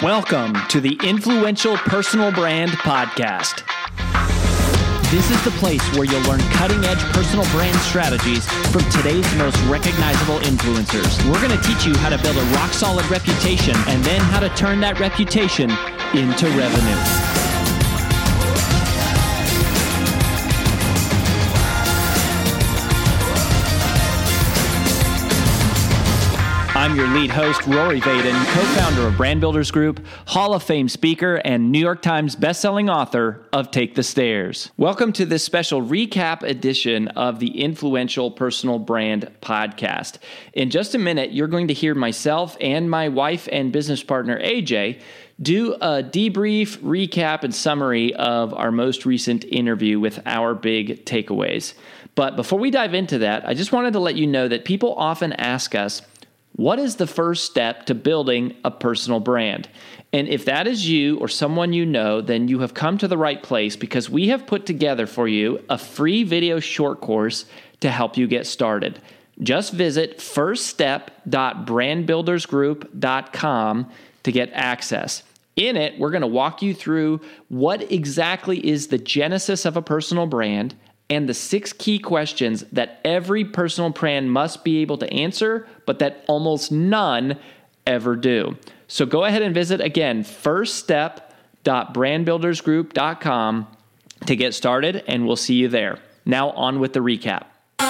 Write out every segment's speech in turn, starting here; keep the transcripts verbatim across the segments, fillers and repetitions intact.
Welcome to the Influential Personal Brand Podcast. This is the place where you'll learn cutting-edge personal brand strategies from today's most recognizable influencers. We're going to teach you how to build a rock-solid reputation and then how to turn that reputation into revenue. I'm your lead host, Rory Vaden, co-founder of Brand Builders Group, Hall of Fame speaker, and New York Times bestselling author of Take the Stairs. Welcome to this special recap edition of the Influential Personal Brand Podcast. In just a minute, you're going to hear myself and my wife and business partner, A J, do a debrief, recap, and summary of our most recent interview with our big takeaways. But before we dive into that, I just wanted to let you know that people often ask us, what is the first step to building a personal brand? And if that is you or someone you know, then you have come to the right place because we have put together for you a free video short course to help you get started. Just visit first step dot brand builders group dot com to get access. In it, we're going to walk you through what exactly is the genesis of a personal brand and the six key questions that every personal brand must be able to answer, but that almost none ever do. So go ahead and visit, again, first step dot brand builders group dot com to get started, and we'll see you there. Now on with the recap.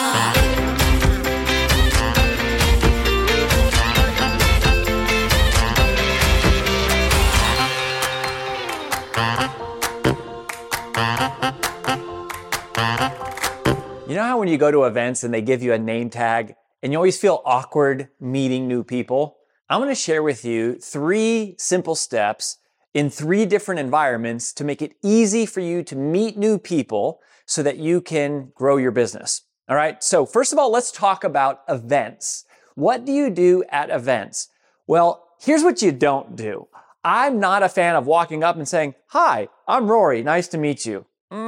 You know how when you go to events and they give you a name tag and you always feel awkward meeting new people? I'm going to share with you three simple steps in three different environments to make it easy for you to meet new people so that you can grow your business. All right. So first of all, let's talk about events. What do you do at events? Well, here's what you don't do. I'm not a fan of walking up and saying, "Hi, I'm Rory. Nice to meet you."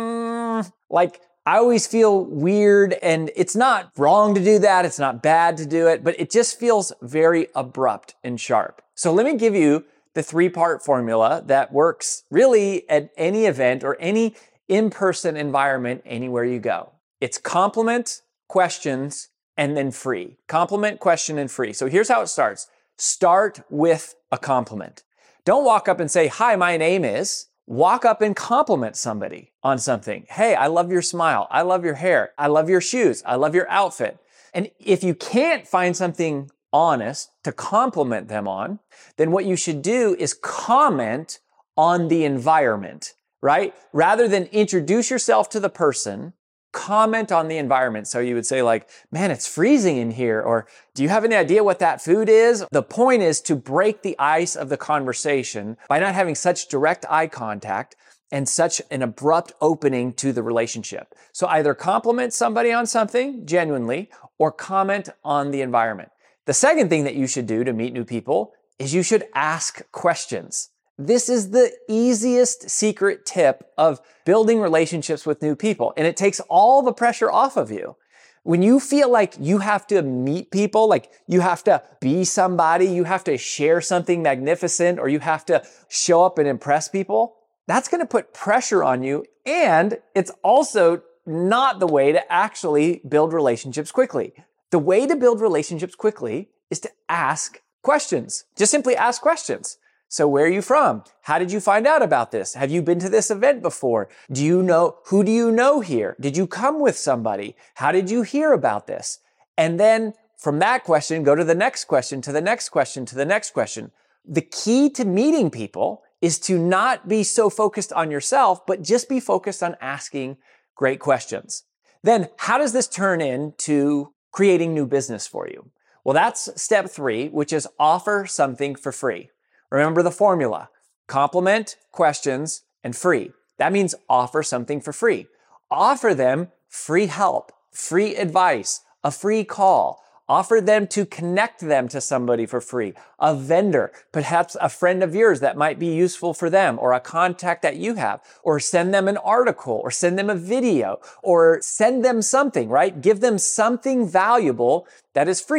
Mm, like, I always feel weird, and it's not wrong to do that. It's not bad to do it, but it just feels very abrupt and sharp. So let me give you the three-part formula that works really at any event or any in-person environment anywhere you go. It's compliment, questions, and then free. Compliment, question, and free. So here's how it starts. Start with a compliment. Don't walk up and say, "Hi, my name is..." Walk up and compliment somebody on something. "Hey, I love your smile. I love your hair. I love your shoes. I love your outfit." And if you can't find something honest to compliment them on, then what you should do is comment on the environment, right? Rather than introduce yourself to the person, comment on the environment. So you would say like, "Man, it's freezing in here," or "Do you have any idea what that food is?" The point is to break the ice of the conversation by not having such direct eye contact and such an abrupt opening to the relationship. So either compliment somebody on something genuinely or comment on the environment. The second thing that you should do to meet new people is you should ask questions. This is the easiest secret tip of building relationships with new people, and it takes all the pressure off of you. When you feel like you have to meet people, like you have to be somebody, you have to share something magnificent, or you have to show up and impress people, that's going to put pressure on you, and it's also not the way to actually build relationships quickly. The way to build relationships quickly is to ask questions. Just simply ask questions. So where are you from? How did you find out about this? Have you been to this event before? Do you know, who do you know here? Did you come with somebody? How did you hear about this? And then from that question, go to the next question, to the next question, to the next question. The key to meeting people is to not be so focused on yourself, but just be focused on asking great questions. Then how does this turn into creating new business for you? Well, that's step three, which is offer something for free. Remember the formula: compliment, questions, and free. That means offer something for free. Offer them free help, free advice, a free call. Offer them to connect them to somebody for free, a vendor, perhaps a friend of yours that might be useful for them, or a contact that you have, or send them an article, or send them a video, or send them something, right? Give them something valuable that is free.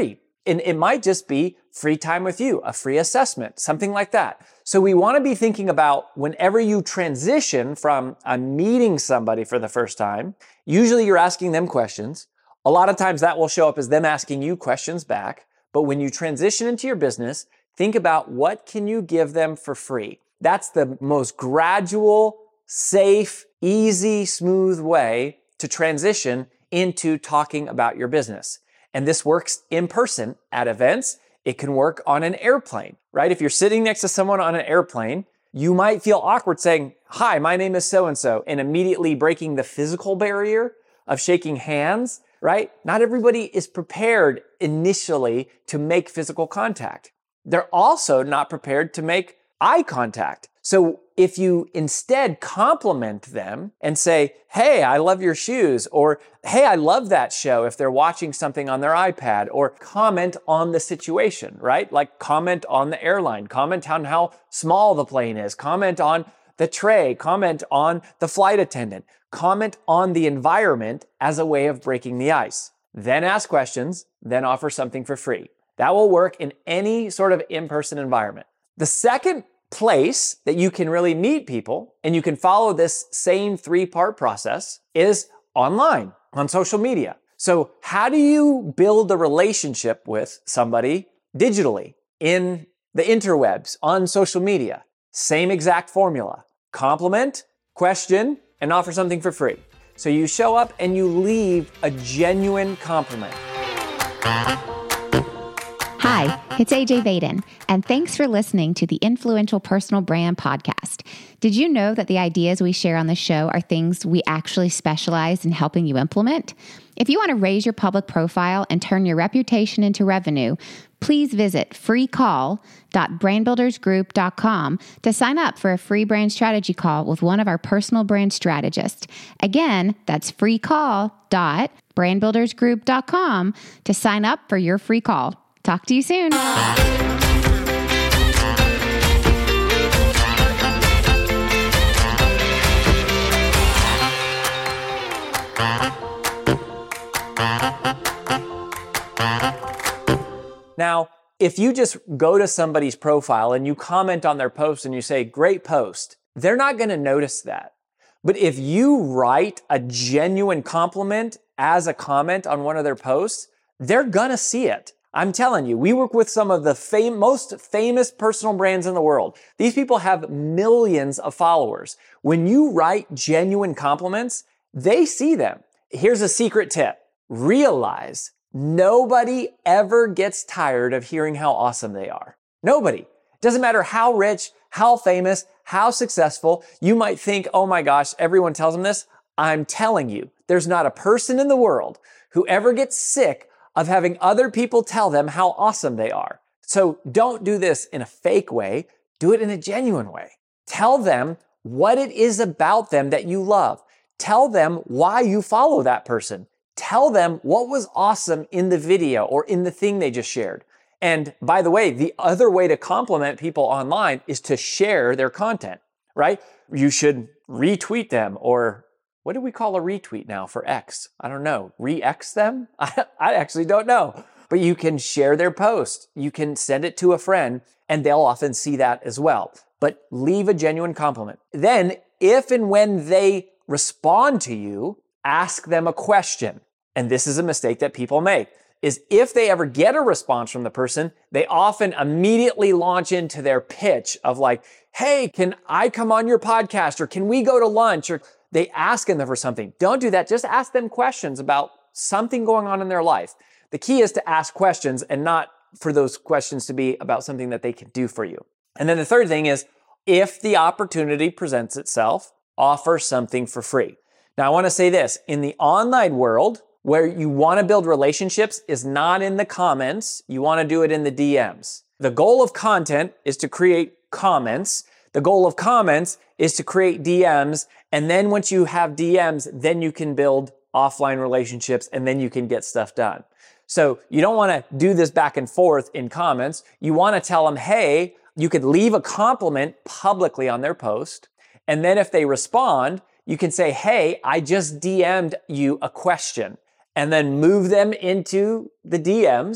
And it might just be free time with you, a free assessment, something like that. So we want to be thinking about whenever you transition from a meeting somebody for the first time, usually you're asking them questions. A lot of times that will show up as them asking you questions back. But when you transition into your business, think about what can you give them for free. That's the most gradual, safe, easy, smooth way to transition into talking about your business. And this works in person at events. It can work on an airplane, right? If you're sitting next to someone on an airplane, you might feel awkward saying, "Hi, my name is so-and-so," and immediately breaking the physical barrier of shaking hands, right? Not everybody is prepared initially to make physical contact. They're also not prepared to make eye contact. So if you instead compliment them and say, "Hey, I love your shoes," or "Hey, I love that show," if they're watching something on their iPad, or comment on the situation, right? Like comment on the airline, comment on how small the plane is, comment on the tray, comment on the flight attendant, comment on the environment as a way of breaking the ice. Then ask questions, then offer something for free. That will work in any sort of in-person environment. The second place that you can really meet people, and you can follow this same three-part process, is online, on social media. So how do you build a relationship with somebody digitally in the interwebs, on social media? Same exact formula. Compliment, question, and offer something for free. So you show up and you leave a genuine compliment. Hi, it's A J Vaden, and thanks for listening to the Influential Personal Brand Podcast. Did you know that the ideas we share on the show are things we actually specialize in helping you implement? If you want to raise your public profile and turn your reputation into revenue, please visit free call dot brand builders group dot com to sign up for a free brand strategy call with one of our personal brand strategists. Again, that's free call dot brand builders group dot com to sign up for your free call. Talk to you soon. Now, if you just go to somebody's profile and you comment on their post and you say, "Great post," they're not going to notice that. But if you write a genuine compliment as a comment on one of their posts, they're going to see it. I'm telling you, we work with some of the fam- most famous personal brands in the world. These people have millions of followers. When you write genuine compliments, they see them. Here's a secret tip. Realize nobody ever gets tired of hearing how awesome they are. Nobody. Doesn't matter how rich, how famous, how successful. You might think, "Oh my gosh, everyone tells them this." I'm telling you, there's not a person in the world who ever gets sick of having other people tell them how awesome they are. So don't do this in a fake way. Do it in a genuine way. Tell them what it is about them that you love. Tell them why you follow that person. Tell them what was awesome in the video or in the thing they just shared. And by the way, the other way to compliment people online is to share their content, right? You should retweet them, or what do we call a retweet now for X? I don't know. Re-X them? I, I actually don't know. But you can share their post. You can send it to a friend, and they'll often see that as well. But leave a genuine compliment. Then, if and when they respond to you, ask them a question. And this is a mistake that people make, is if they ever get a response from the person, they often immediately launch into their pitch of like, "Hey, can I come on your podcast?" Or "Can we go to lunch?" Or they ask them for something. Don't do that. Just ask them questions about something going on in their life. The key is to ask questions and not for those questions to be about something that they can do for you. And then the third thing is, if the opportunity presents itself, offer something for free. Now, I want to say this. In the online world, where you want to build relationships is not in the comments. You want to do it in the D Ms. The goal of content is to create comments. The goal of comments is to create D Ms. And then once you have D Ms, then you can build offline relationships and then you can get stuff done. So you don't want to do this back and forth in comments. You want to tell them, hey, you could leave a compliment publicly on their post. And then if they respond, you can say, hey, I just D M'd you a question. And then move them into the D Ms.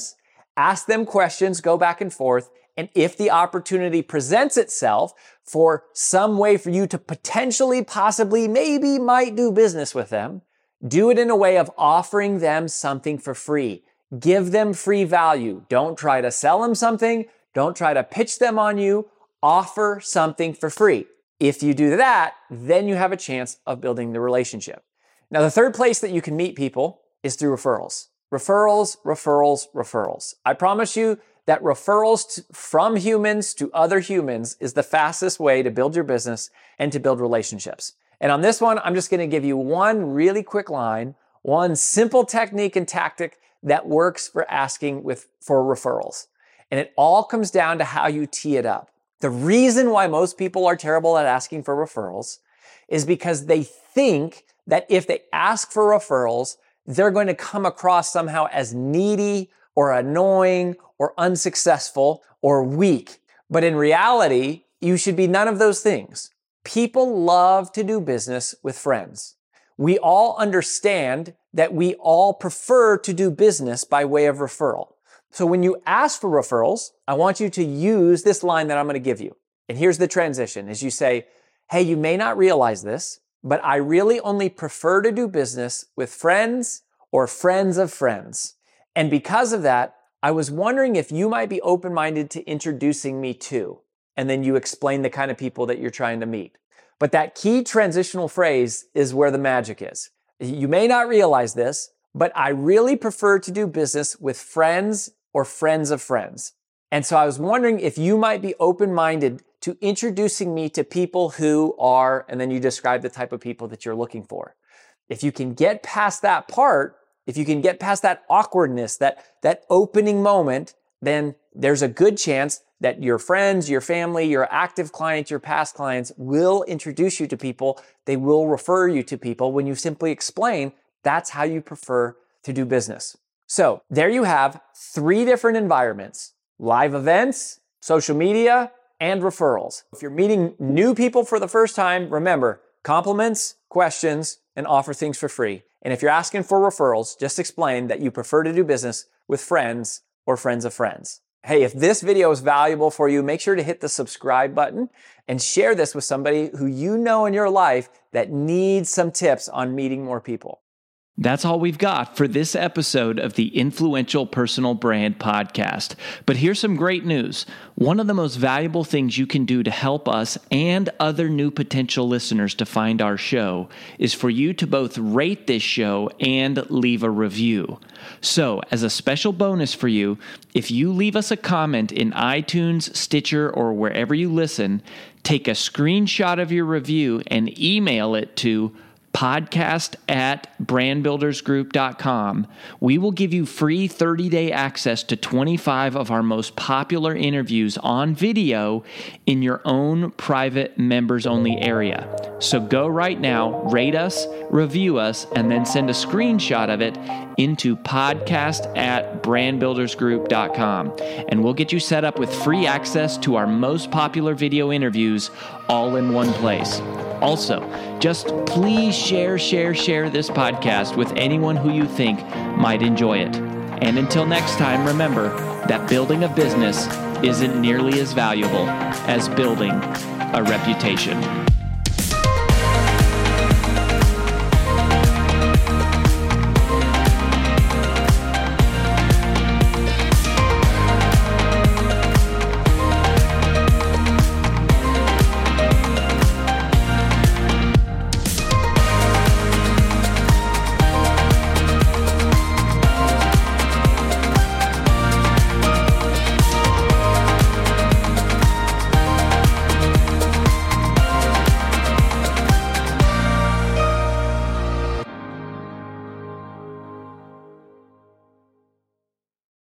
Ask them questions, go back and forth, and if the opportunity presents itself for some way for you to potentially, possibly, maybe, might do business with them, do it in a way of offering them something for free. Give them free value. Don't try to sell them something. Don't try to pitch them on you. Offer something for free. If you do that, then you have a chance of building the relationship. Now, the third place that you can meet people is through referrals. Referrals, referrals, referrals. I promise you that referrals to, from humans to other humans is the fastest way to build your business and to build relationships. And on this one, I'm just going to give you one really quick line, one simple technique and tactic that works for asking with for referrals. And it all comes down to how you tee it up. The reason why most people are terrible at asking for referrals is because they think that if they ask for referrals, they're going to come across somehow as needy or annoying or unsuccessful or weak. But in reality, you should be none of those things. People love to do business with friends. We all understand that we all prefer to do business by way of referral. So when you ask for referrals, I want you to use this line that I'm going to give you. And here's the transition. As you say, hey, you may not realize this, but I really only prefer to do business with friends or friends of friends. And because of that, I was wondering if you might be open-minded to introducing me to. And then you explain the kind of people that you're trying to meet. But that key transitional phrase is where the magic is. You may not realize this, but I really prefer to do business with friends or friends of friends. And so I was wondering if you might be open-minded to introducing me to people who are, and then you describe the type of people that you're looking for. If you can get past that part, if you can get past that awkwardness, that, that opening moment, then there's a good chance that your friends, your family, your active clients, your past clients will introduce you to people. They will refer you to people when you simply explain that's how you prefer to do business. So there you have three different environments: live events, social media, and referrals. If you're meeting new people for the first time, remember, compliments, questions, and offer things for free. And if you're asking for referrals, just explain that you prefer to do business with friends or friends of friends. Hey, if this video is valuable for you, make sure to hit the subscribe button and share this with somebody who you know in your life that needs some tips on meeting more people. That's all we've got for this episode of the Influential Personal Brand Podcast. But here's some great news. One of the most valuable things you can do to help us and other new potential listeners to find our show is for you to both rate this show and leave a review. So, as a special bonus for you, if you leave us a comment in iTunes, Stitcher, or wherever you listen, take a screenshot of your review and email it to podcast at brand builders group dot com. We will give you free thirty-day access to twenty-five of our most popular interviews on video in your own private members-only area. So go right now, rate us, review us, and then send a screenshot of it into podcast at brand builders group dot com. And we'll get you set up with free access to our most popular video interviews all in one place. Also, just please share, share, share this podcast with anyone who you think might enjoy it. And until next time, remember that building a business isn't nearly as valuable as building a reputation.